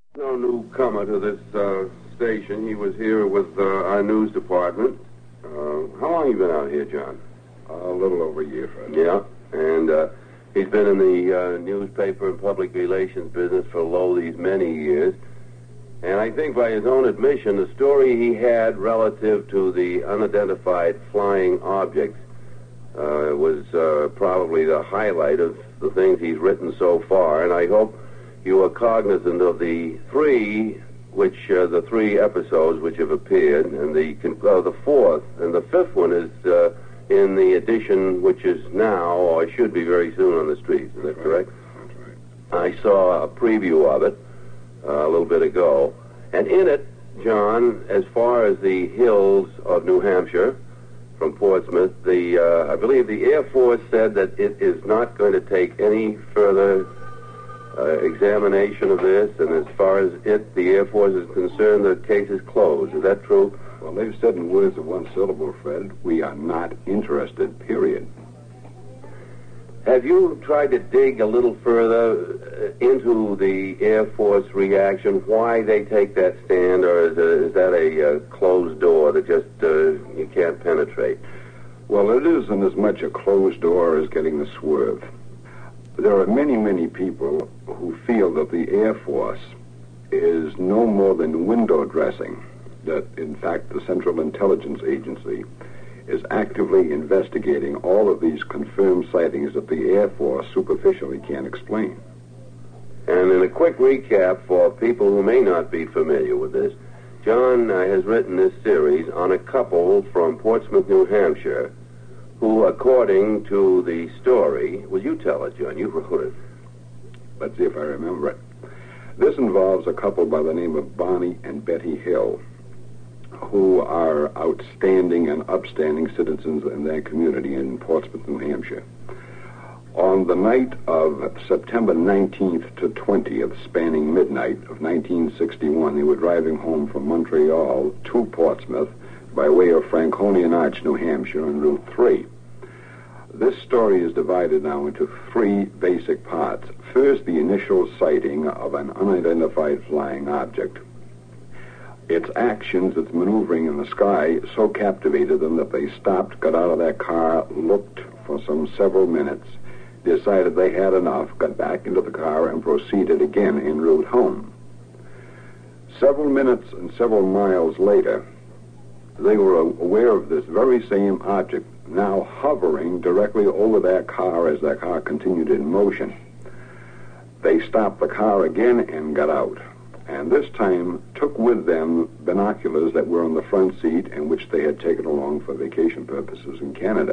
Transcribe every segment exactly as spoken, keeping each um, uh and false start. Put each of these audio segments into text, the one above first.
No newcomer to this uh, station. He was here with uh, our news department. Uh, how long have you been out here, John? Uh, a little over a year, Fred. Yeah, and uh, he's been in the uh, newspaper and public relations business for lo these many years. And I think by his own admission, the story he had relative to the unidentified flying objects uh, was uh, probably the highlight of the things he's written so far. And I hope you are cognizant of the three, which uh, the three episodes which have appeared, and the uh, the fourth and the fifth one is uh, in the edition which is now, or should be very soon, on the streets. Is that That's correct? Right. That's right. I saw a preview of it uh, a little bit ago, and in it, John, as far as the hills of New Hampshire from Portsmouth, the uh, I believe the Air Force said that it is not going to take any further Uh, examination of this, and as far as it, the Air Force is concerned, the case is closed. Is that true? Well, they've said in words of one syllable, Fred, we are not interested, period. Have you tried to dig a little further uh, into the Air Force reaction, why they take that stand, or is, uh, is that a uh, closed door that just uh, you can't penetrate? Well, it isn't as much a closed door as getting the swerve. There are many, many people who feel that the Air Force is no more than window dressing, that, in fact, the Central Intelligence Agency is actively investigating all of these confirmed sightings that the Air Force superficially can't explain. And in a quick recap for people who may not be familiar with this, John uh, has written this series on a couple from Portsmouth, New Hampshire, who, according to the story, well, you tell it, John, you wrote it. Let's see if I remember it. This involves a couple by the name of Bonnie and Betty Hill, who are outstanding and upstanding citizens in their community in Portsmouth, New Hampshire. On the night of September nineteenth to twentieth, spanning midnight of nineteen sixty-one, they were driving home from Montreal to Portsmouth by way of Franconian Arch, New Hampshire, on Route three. This story is divided now into three basic parts. First, the initial sighting of an unidentified flying object. Its actions, its maneuvering in the sky, so captivated them that they stopped, got out of their car, looked for some several minutes, decided they had enough, got back into the car, and proceeded again en route home. Several minutes and several miles later, they were aware of this very same object now hovering directly over their car as their car continued in motion. They stopped the car again and got out, and this time took with them binoculars that were on the front seat and which they had taken along for vacation purposes in Canada.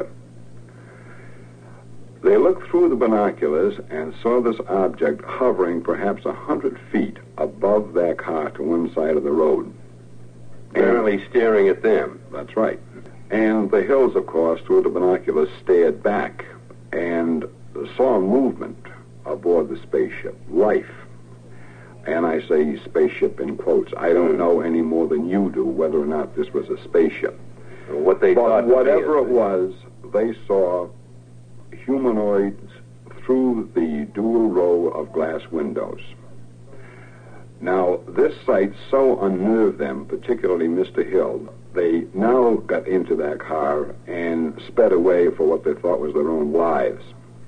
They looked through the binoculars and saw this object hovering perhaps a hundred feet above their car to one side of the road. Apparently staring at them. That's right. And the Hills, of course, through the binoculars, stared back and saw movement aboard the spaceship, life. And I say spaceship in quotes. I don't know any more than you do whether or not this was a spaceship. What they but thought. whatever it was, they saw humanoids through the dual row of glass windows. Now, this sight so unnerved them, particularly Mister Hill, they now got into their car and sped away for what they thought was their own lives.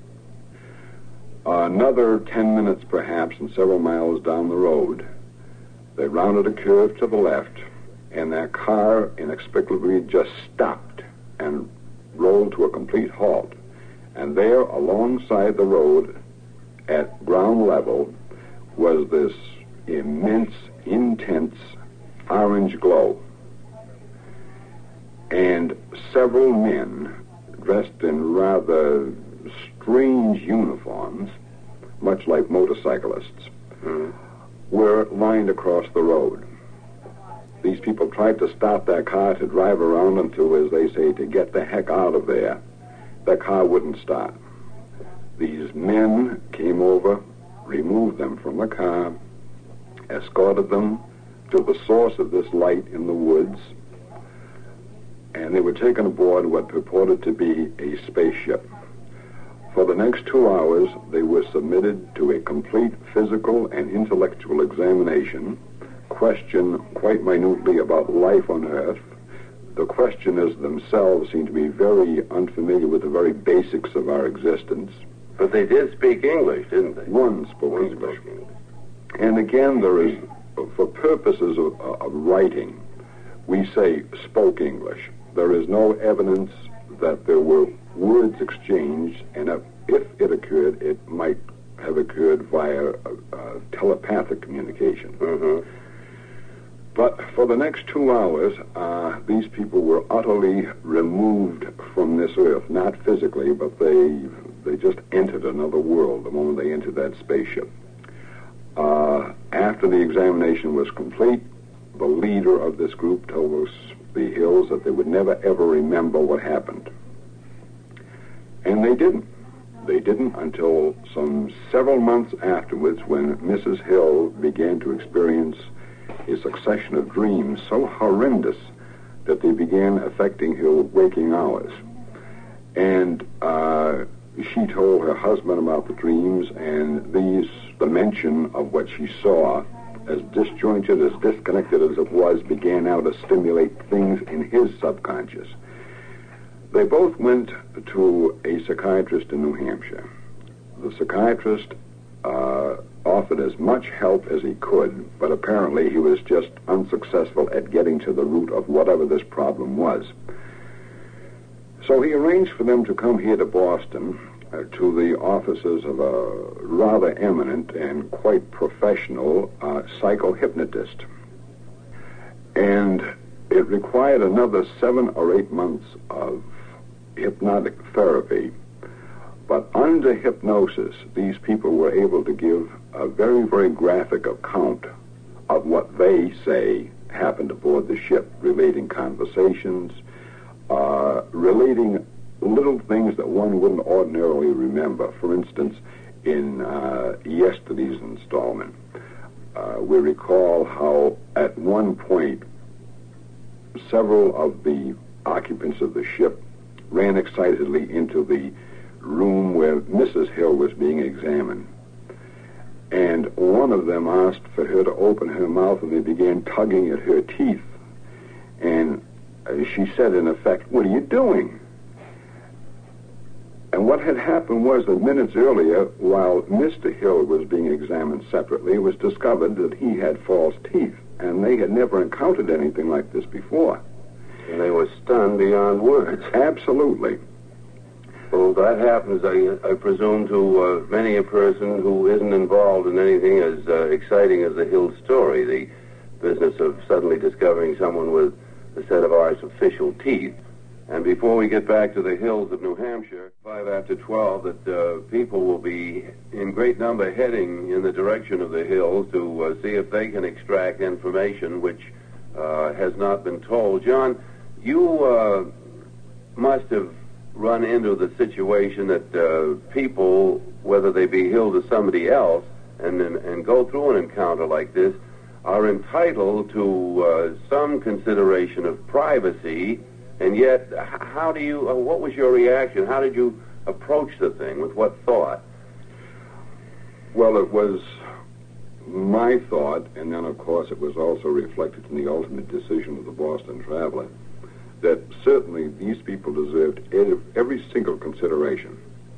Another ten minutes, perhaps, and several miles down the road, they rounded a curve to the left, and their car inexplicably just stopped and rolled to a complete halt. And there, alongside the road, at ground level, was this immense, intense orange glow. And several men, dressed in rather strange uniforms, much like motorcyclists, mm. were lined across the road. These people tried to stop their car to drive around them to, as they say, to get the heck out of there. Their car wouldn't start. These men came over, removed them from the car, escorted them to the source of this light in the woods, and they were taken aboard what purported to be a spaceship. For the next two hours, they were submitted to a complete physical and intellectual examination, questioned quite minutely about life on Earth. The questioners themselves seemed to be very unfamiliar with the very basics of our existence. But they did speak English, didn't they? One spoke One English. spoke English. And again, there is, for purposes of, of writing, we say spoke English. There is no evidence that there were words exchanged, and if it occurred, it might have occurred via uh, uh, telepathic communication. Mm-hmm. But for the next two hours, uh, these people were utterly removed from this earth, not physically, but they they just entered another world the moment they entered that spaceship. Uh, after the examination was complete, the leader of this group told us, the Hills, that they would never ever remember what happened. And they didn't. They didn't until some several months afterwards, when Missus Hill began to experience a succession of dreams so horrendous that they began affecting her waking hours. And uh, she told her husband about the dreams, and these, the mention of what she saw, as disjointed, as disconnected as it was, began now to stimulate things in his subconscious. They both went to a psychiatrist in New Hampshire. The psychiatrist uh, offered as much help as he could, but apparently he was just unsuccessful at getting to the root of whatever this problem was. So he arranged for them to come here to Boston, uh, to the offices of a rather eminent and quite professional uh, psychohypnotist. And it required another seven or eight months of hypnotic therapy. But under hypnosis, these people were able to give a very, very graphic account of what they say happened aboard the ship, relating conversations, uh, relating little things that one wouldn't ordinarily remember. For instance, in uh, yesterday's installment, uh, we recall how at one point several of the occupants of the ship ran excitedly into the room where Missus Hill was being examined. And one of them asked for her to open her mouth, and they began tugging at her teeth. And uh, she said, in effect, "What are you doing?" And what had happened was that minutes earlier, while Mister Hill was being examined separately, it was discovered that he had false teeth, and they had never encountered anything like this before. And they were stunned beyond words. Absolutely. Well, that happens, I, I presume, to uh, many a person who isn't involved in anything as uh, exciting as the Hill story, the business of suddenly discovering someone with a set of artificial teeth. And before we get back to the hills of New Hampshire, five after twelve, that uh, people will be in great number heading in the direction of the hills to uh, see if they can extract information which uh, has not been told. John, you uh, must have run into the situation that uh, people, whether they be Hill to somebody else, and, and, and go through an encounter like this, are entitled to uh, some consideration of privacy. And yet, how do you, uh, what was your reaction? How did you approach the thing? With what thought? Well, it was my thought, and then, of course, it was also reflected in the ultimate decision of the Boston Traveler, that certainly these people deserved every single consideration.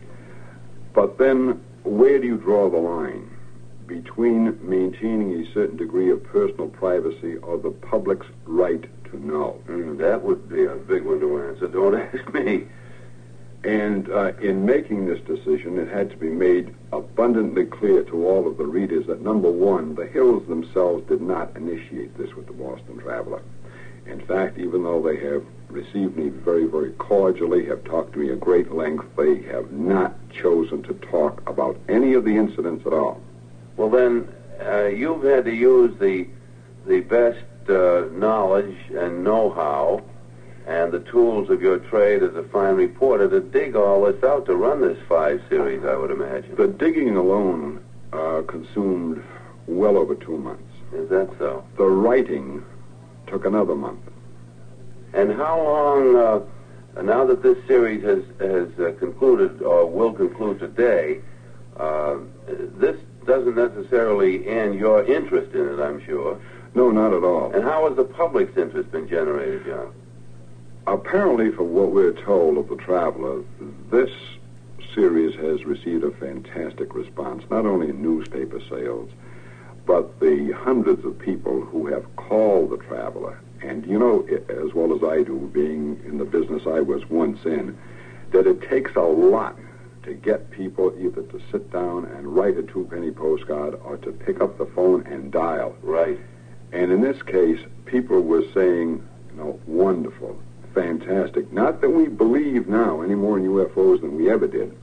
But then, where do you draw the line between maintaining a certain degree of personal privacy or the public's right to know? Mm, that would be a big one to answer. Don't ask me. And uh, in making this decision, it had to be made abundantly clear to all of the readers that, number one, the Hills themselves did not initiate this with the Boston Traveler. In fact, even though they have received me very, very cordially, have talked to me at great length, they have not chosen to talk about any of the incidents at all. Well, then, uh, you've had to use the the best uh, knowledge and know-how and the tools of your trade as a fine reporter to dig all this out, to run this five series, I would imagine. The digging alone uh, consumed well over two months. Is that so? The writing took another month. And how long uh, uh, now that this series has, has uh, concluded or will conclude today, uh, this doesn't necessarily end your interest in it, I'm sure. No, not at all. And how has the public's interest been generated, John? Apparently, from what we're told of The Traveler, this series has received a fantastic response, not only in newspaper sales, but the hundreds of people who have called The Traveler. And you know, as well as I do, being in the business I was once in, that it takes a lot to get people either to sit down and write a two-penny postcard or to pick up the phone and dial. Right. And in this case, people were saying, you know, wonderful, fantastic. Not that we believe now any more in U F Os than we ever did,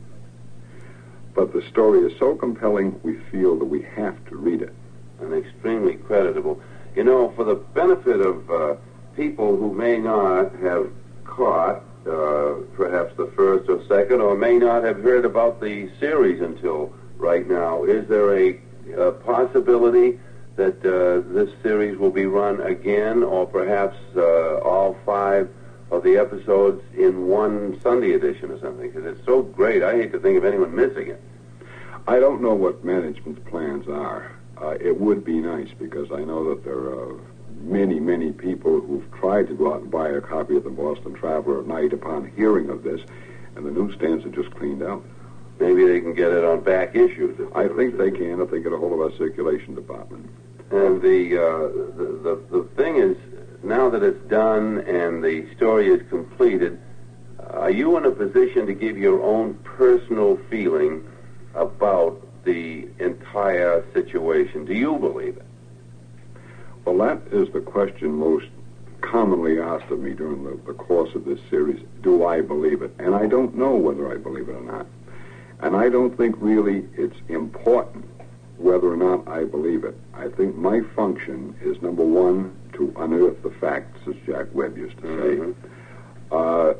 but the story is so compelling, we feel that we have to read it. And extremely creditable. You know, for the benefit of uh, people who may not have caught uh, perhaps the first or second, or may not have heard about the series until right now, is there a, a possibility that uh, this series will be run again, or perhaps uh, all five of the episodes in one Sunday edition or something? Because it's so great, I hate to think of anyone missing it. I don't know what management's plans are. Uh, it would be nice, because I know that there are many, many people who've tried to go out and buy a copy of the Boston Traveler at night upon hearing of this, and the newsstands are just cleaned out. Maybe they can get it on back issues. I think they can if they get a hold of our circulation department. And the, uh, the, the, the thing is, now that it's done and the story is completed, are you in a position to give your own personal feeling about the entire situation? Do you believe it? Well, that is the question most commonly asked of me during the, the course of this series. Do I believe it? And I don't know whether I believe it or not. And I don't think really it's important whether or not I believe it. I think my function is, number one, to unearth the facts, as Jack Webb used to say, mm-hmm. uh,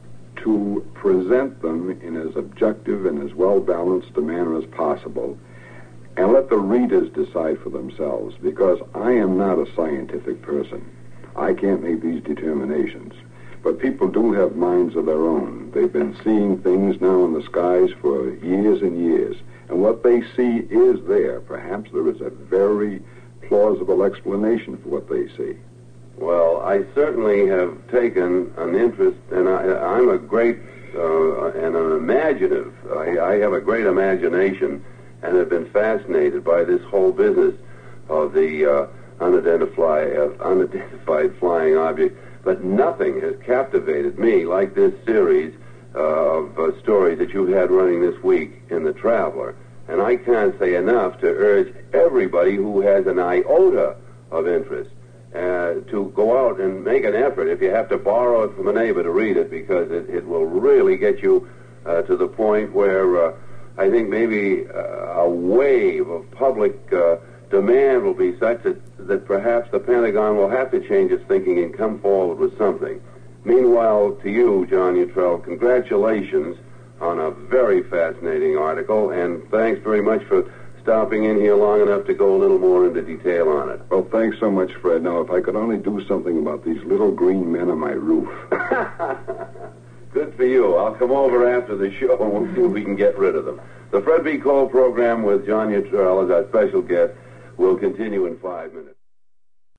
to present them in as objective and as well-balanced a manner as possible, and let the readers decide for themselves, because I am not a scientific person. I can't make these determinations. But people do have minds of their own. They've been seeing things now in the skies for years and years, and what they see is there. Perhaps there is a very plausible explanation for what they see. Well, I certainly have taken an interest, and I, I'm a great uh, and an imaginative. I, I have a great imagination, and have been fascinated by this whole business of the uh, unidentified, uh, unidentified flying object. But nothing has captivated me like this series uh, of uh, stories that you've had running this week in The Traveler. And I can't say enough to urge everybody who has an iota of interest uh, to go out and make an effort, if you have to borrow it from a neighbor to read it, because it, it will really get you uh, to the point where uh, I think maybe uh, a wave of public uh, demand will be such that, that perhaps the Pentagon will have to change its thinking and come forward with something. Meanwhile, to you, John Luttrell, congratulations on a very fascinating article, and thanks very much for stopping in here long enough to go a little more into detail on it. Well, thanks so much, Fred. Now, if I could only do something about these little green men on my roof. Good for you. I'll come over after the show and we'll see if we can get rid of them. The Fred B. Cole program with John Luttrell as our special guest will continue in five minutes.